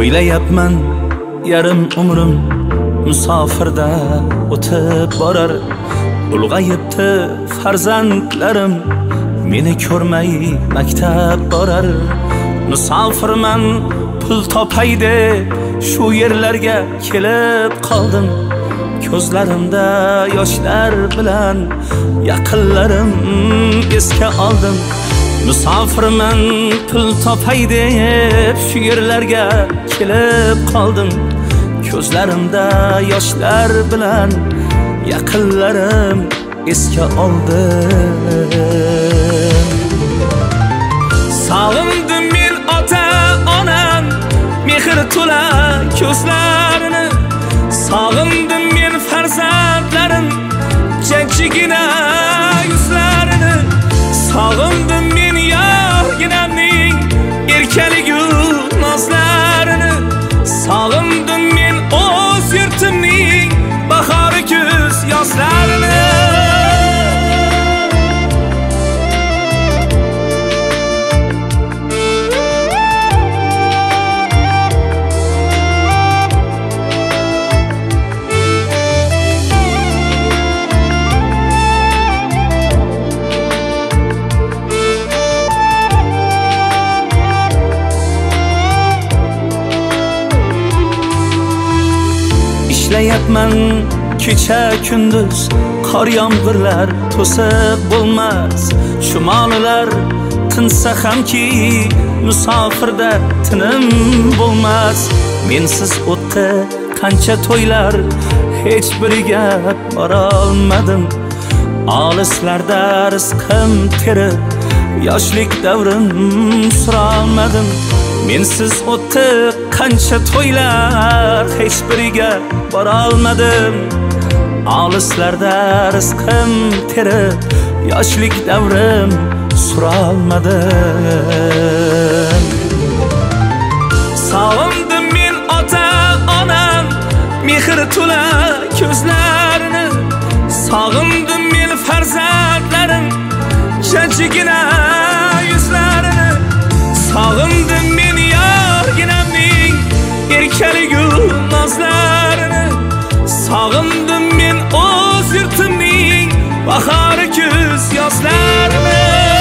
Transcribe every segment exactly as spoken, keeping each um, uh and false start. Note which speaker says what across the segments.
Speaker 1: O'ylayapman yarim umrim musofirda o'tib borar. Ulg'ayibdi farzandlarim, meni ko'rmay maktab borar. Musofirman pul topay deb shu yerlarga kelib qoldim. Ko'zlarimda yoshlar bilan yaqinlarim esga oldim. Musofirman pul topay deb shu yerlarga kelib qoldim. Ko'zlarimda yoshlar bilan yaqinlarim esga oldim. Sog'indim men ota onam mehr to'la ko'zlarini. Sog'indim men farzandlarim jajjigina yuzlarini. Sog'indim men yorginamning erkaligu nozlarini. Sog'indim men o'z yurtimning bahori kuz yozlarini. Ishlayapman kecha kunduz, qor yomg'irlar to'siq bo'lmas. Chumolilar tinsa hamki musofirda tinim bo'lmas. Mensiz o'tdi qancha to'ylar, hech biriga bora olmadim. Olislarda rizqim terib, yoshlik davrim sura olmadim. Mensiz o'tdi qancha to'ylar, hech biriga bora olmadim. Olislarda rizqim terib, yoshlik davrim sura olmadim. Sog'indim men ota onam mehr to'la ko'zlarini. Sog'indim men farzandlarim jajjigina yuzlarini. Sog'indim men yorginamning erkaligu nozlarini. Sog'indim men o'z yurtimning bahori kuz yozlarini.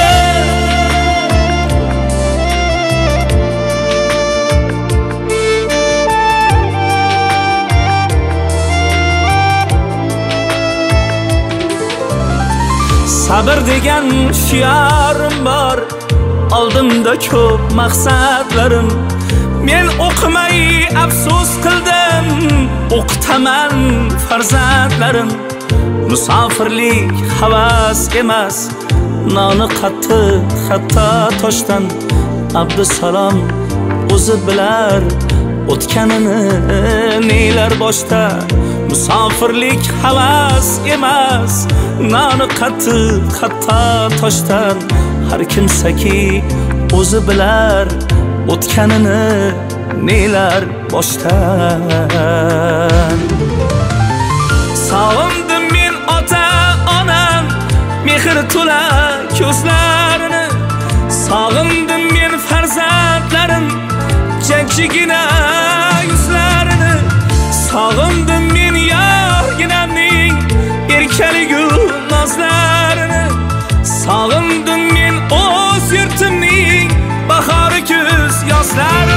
Speaker 1: Sabr degan shiyorim bor, oldimda ko'p maqsadlarim. Men o'qimay afsus qildim, o'qitaman farzandlarim. Musofirlik havas emas, noni qattiq hatto toshdan. Abdusalom o'zi bilar o'tganini nelar boshda. Musofirlik havas emas, noni qattiq hatto toshdan. Har kimsaki o'zi bilar o'tganini nelar boshdan. Sog'indim men ota onam mehr to'la ko'zlarini. Sog'indim men farzandlarim jajjigina yuzlarini. Sog'indim men yorginamning erkaligu nozlarini. Sog'indim men o'z yurtimning bahori kuz yozlarini.